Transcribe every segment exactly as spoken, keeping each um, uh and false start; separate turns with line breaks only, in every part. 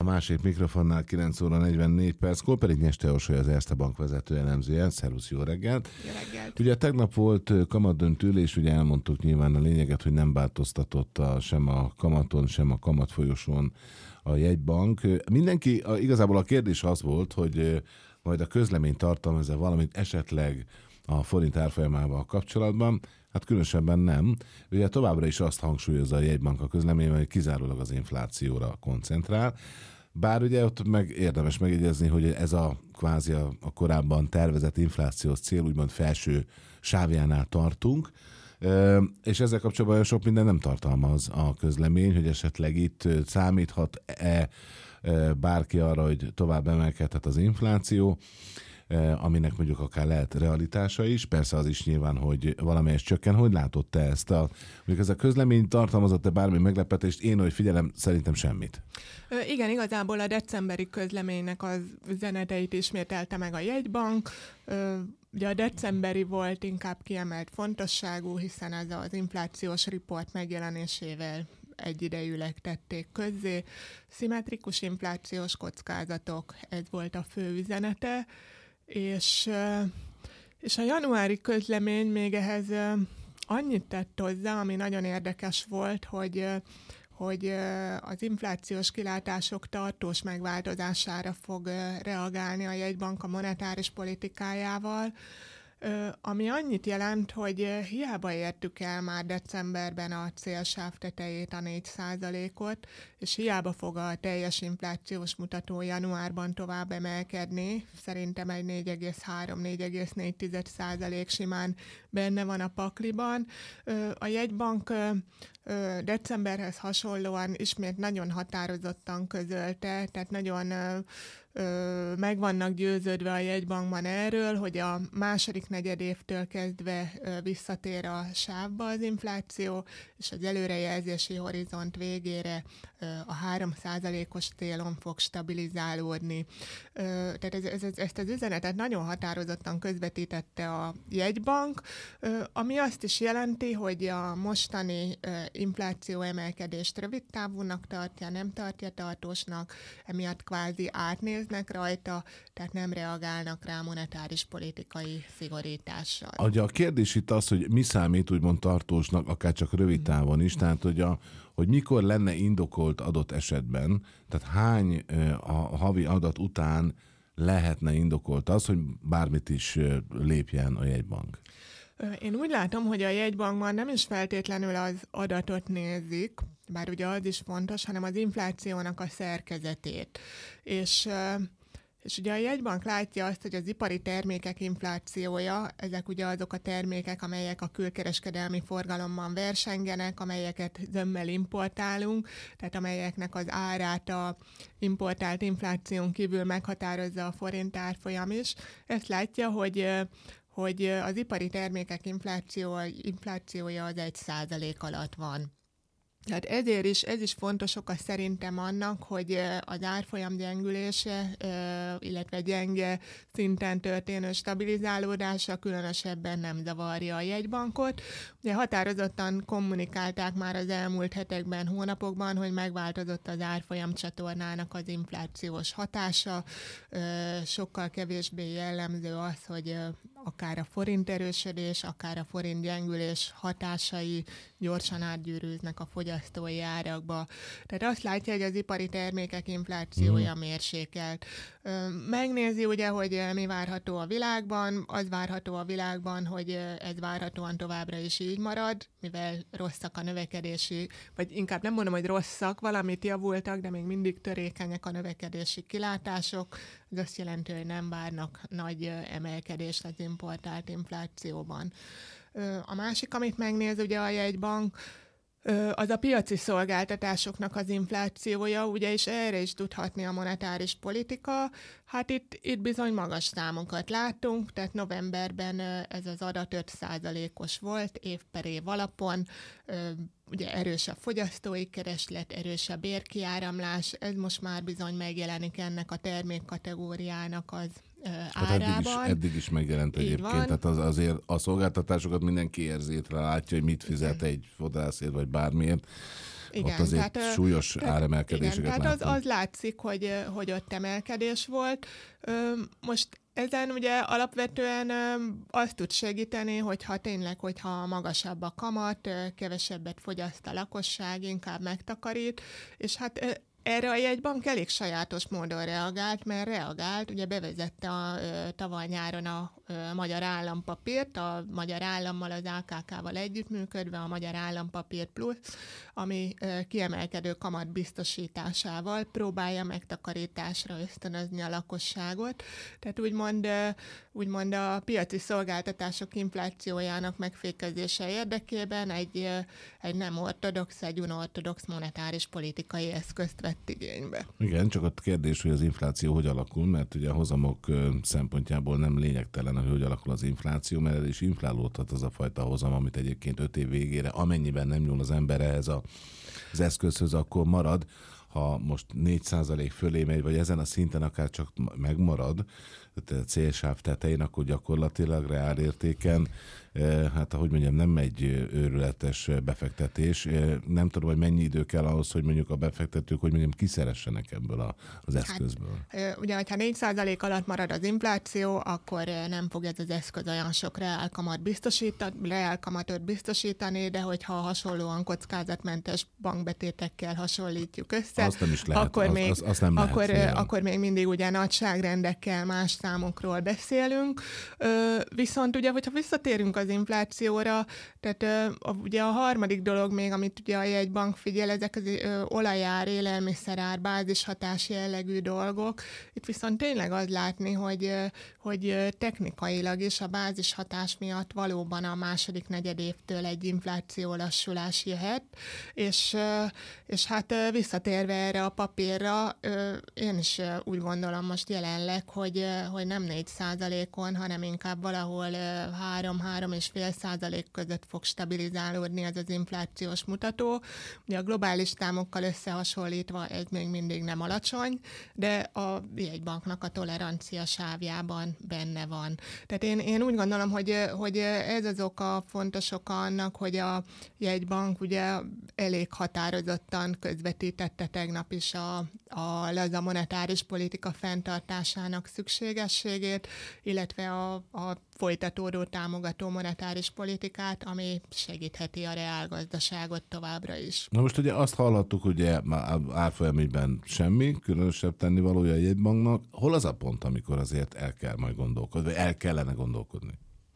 A másik mikrofonnál kilenc óra negyvennégy perckor pedig Nyeste Orsolya, az Erste Bank vezető elemzője. Szervusz, jó reggelt!
Jó reggelt!
Ugye tegnap volt kamatdöntő, és ugye elmondtuk nyilván a lényeget, hogy nem változtatott a, sem a kamaton, sem a kamatfolyosón a jegybank. Mindenki, a, igazából a kérdés az volt, hogy majd a közlemény tartalmaz-e valamit esetleg a forint árfolyamával kapcsolatban. Hát különösebben nem. Ugye továbbra is azt hangsúlyozza a jegybank a közleményben, hogy kizárólag az inflációra koncentrál. Bár ugye ott meg érdemes megjegyezni, hogy ez a kvázi a, a korábban tervezett inflációs cél úgymond felső sávjánál tartunk, és ezzel kapcsolatban olyan sok minden nem tartalmaz a közlemény, hogy esetleg itt számíthat-e bárki arra, hogy tovább emelkedhet az infláció, aminek mondjuk akár lehet realitása is. Persze az is nyilván, hogy valamelyest csökken. Hogy látod te ezt? A, mondjuk ez a közlemény tartalmazott-e bármi meglepetést? Én, hogy figyelem, szerintem semmit.
Ö, igen, igazából a decemberi közleménynek az üzeneteit ismételte meg a jegybank. Ö, ugye a decemberi volt inkább kiemelt fontosságú, hiszen ez az inflációs riport megjelenésével egyidejűleg tették közzé. Szimmetrikus inflációs kockázatok, ez volt a fő üzenete. És, és a januári közlemény még ehhez annyit tett hozzá, ami nagyon érdekes volt, hogy, hogy az inflációs kilátások tartós megváltozására fog reagálni a jegybank a monetáris politikájával, ami annyit jelent, hogy hiába értük el már decemberben a célsáv tetejét, a négy százalékot, és hiába fog a teljes inflációs mutató januárban tovább emelkedni. Szerintem egy négy egész három négy egész négy százalék simán benne van a pakliban. A jegybank decemberhez hasonlóan ismét nagyon határozottan közölte, tehát nagyon Ö, meg vannak győződve a jegybankban erről, hogy a második negyedévtől kezdve ö, visszatér a sávba az infláció, és az előrejelzési horizont végére ö, a három százalékos célon fog stabilizálódni. Ö, tehát ez, ez, ez, ezt az üzenetet nagyon határozottan közvetítette a jegybank, ö, ami azt is jelenti, hogy a mostani ö, infláció emelkedést rövid távúnak tartja, nem tartja tartósnak, emiatt kvázi átnéz rajta, tehát nem reagálnak rá monetáris politikai szigorítással.
A kérdés itt az, hogy mi számít úgymond tartósnak, akár csak rövid távon is, tehát hogy, a, hogy mikor lenne indokolt adott esetben, tehát hány a havi adat után lehetne indokolt az, hogy bármit is lépjen a jegybank?
Én úgy látom, hogy a jegybankban nem is feltétlenül az adatot nézik, bár ugye az is fontos, hanem az inflációnak a szerkezetét. És, és ugye a jegybank látja azt, hogy az ipari termékek inflációja, ezek ugye azok a termékek, amelyek a külkereskedelmi forgalomban versengenek, amelyeket zömmel importálunk, tehát amelyeknek az árát a importált infláción kívül meghatározza a forint árfolyam is. Ezt látja, hogy hogy az ipari termékek infláció, inflációja az egy százalék alatt van. Tehát ezért is, ez is fontos oka szerintem annak, hogy az árfolyam gyengülése, illetve gyenge szinten történő stabilizálódása különösebben nem zavarja a jegybankot. Ugye határozottan kommunikálták már az elmúlt hetekben, hónapokban, hogy megváltozott az árfolyam csatornának az inflációs hatása. Sokkal kevésbé jellemző az, hogy akár a forint erősödés, akár a forint gyengülés hatásai gyorsan átgyűrűznek a fogyasztói árakba. Tehát azt látja, hogy az ipari termékek inflációja mm. mérsékelt. Megnézi ugye, hogy mi várható a világban, az várható a világban, hogy ez várhatóan továbbra is így marad, mivel rosszak a növekedési, vagy inkább nem mondom, hogy rosszak, valamit javultak, de még mindig törékenyek a növekedési kilátások. Ez azt jelenti, hogy nem várnak nagy emelkedést az importált inflációban. A másik, amit megnéz ugye a jegybank, az a piaci szolgáltatásoknak az inflációja, ugye, és erre is tudhatni a monetáris politika. Hát itt, itt bizony magas számokat látunk, tehát novemberben ez az adat öt százalékos volt, év per év alapon, ugye erős a fogyasztói kereslet, erős a bérkiáramlás, ez most már bizony megjelenik ennek a termékkategóriának az árában.
Hát eddig is, eddig is megjelent így egyébként, van. Tehát az, azért a szolgáltatásokat mindenki érzétre látja, hogy mit fizet egy fodrászért vagy bármiért.
igen,
ott azért
tehát,
súlyos
tehát,
áremelkedéseket
igen, tehát
látunk.
az, az látszik, hogy, hogy ott emelkedés volt. Most ezen ugye alapvetően azt tud segíteni, hogyha tényleg, hogyha magasabb a kamat, kevesebbet fogyaszt a lakosság, inkább megtakarít, és hát erre a jegybank elég sajátos módon reagált, mert reagált, ugye bevezette a, tavaly nyáron a, a magyar állampapírt, a magyar állammal, az á ká ká-val együttműködve a magyar állampapír plusz, ami kiemelkedő kamat biztosításával próbálja megtakarításra ösztönözni a lakosságot. Tehát úgymond, úgymond a piaci szolgáltatások inflációjának megfékezése érdekében egy, egy nem ortodox, egy unortodox monetáris politikai eszközt vett igénybe.
Igen, csak a kérdés, hogy az infláció hogy alakul, mert ugye a hozamok szempontjából nem lényegtelen, hogy hogy alakul az infláció, mert el is inflálódhat az a fajta hozam, amit egyébként öt év végére, amennyiben nem nyúl az ember ehhez a, az eszközhöz, akkor marad. Ha most négy százalék fölé megy, vagy ezen a szinten akár csak megmarad, tehát célsáv tetején, akkor gyakorlatilag reálértéken, hát ahogy mondjam, nem egy őrületes befektetés. Nem tudom, hogy mennyi idő kell ahhoz, hogy mondjuk a befektetők, hogy mondjam, kiszeressenek ebből a, az eszközből.
Hát, ugye, hogyha négy százalék alatt marad az infláció, akkor nem fog ez az eszköz olyan sok reálkamat biztosítani, reálkamatot biztosítani, de hogyha hasonlóan kockázatmentes bankbetétekkel hasonlítjuk össze,
azt nem is lehet,
akkor,
az,
még,
az, az nem
akkor,
lehet,
akkor még mindig ugye nagyságrendekkel, más számokról beszélünk. Viszont ugye, hogyha visszatérünk az inflációra, tehát ugye a harmadik dolog még, amit ugye a jegybank figyel, ezek az olajár, élelmiszerár, bázishatás jellegű dolgok. Itt viszont tényleg az látni, hogy, hogy technikailag is a bázishatás miatt valóban a második negyedévtől egy infláció lassulás jöhet, és, és hát visszatérve erre a papírra, én is úgy gondolom most jelenleg, hogy, hogy nem négy százalékon, hanem inkább valahol három-három és fél százalék között fog stabilizálódni ez az inflációs mutató. Ugye a globális számokkal összehasonlítva ez még mindig nem alacsony, de a jegybanknak a tolerancia sávjában benne van. Tehát én, én úgy gondolom, hogy, hogy ez az oka, fontos oka annak, hogy a jegybank ugye elég határozottan közvetítette tegnap is a, a laza monetáris politika fenntartásának szükségességét, illetve a, a folytatódó támogató monetáris politikát, ami segítheti a reálgazdaságot továbbra is.
Na most ugye azt hallhattuk, hogy árfolyamében semmi, különösebb tennivalója a jegybanknak. Hol az a pont, amikor azért el kell majd gondolkodni, vagy el kellene gondolkodni?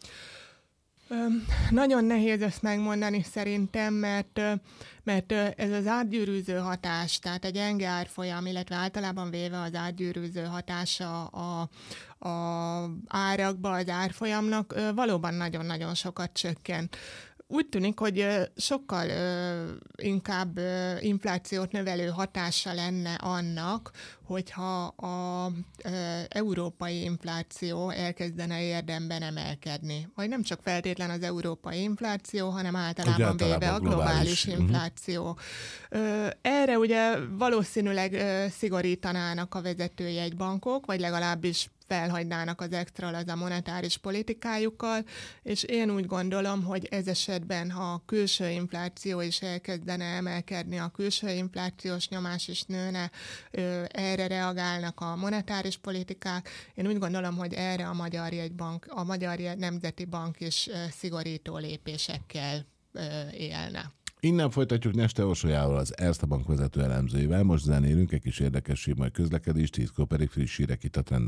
Öm, nagyon nehéz ezt megmondani szerintem, mert, mert ez az átgyűrűző hatás, tehát egy gyenge árfolyam, illetve általában véve az átgyűrűző hatása a, a árakba, az árfolyamnak valóban nagyon-nagyon sokat csökkent. Úgy tűnik, hogy sokkal inkább inflációt növelő hatása lenne annak, hogyha az európai infláció elkezdene érdemben emelkedni. Vagy nem csak feltétlen az európai infláció, hanem általában, általában véve a globális, globális infláció. Uh-huh. Erre ugye valószínűleg szigorítanának a vezetőjegybankok, vagy legalábbis felhagynának az extra laza monetáris politikájukkal, és én úgy gondolom, hogy ez esetben, ha a külső infláció is elkezdene emelkedni, a külső inflációs nyomás is nőne, erre reagálnak a monetáris politikák. Én úgy gondolom, hogy erre a Magyar Jegybank, a Magyar Nemzeti Bank is szigorító lépésekkel élne.
Innen folytatjuk Neste Orsolyával, az Erste Bank vezető elemzőjével. Most zenélünk egy kis érdekesség, majd közlekedés, tízkor pedig friss hírek itt a Trend.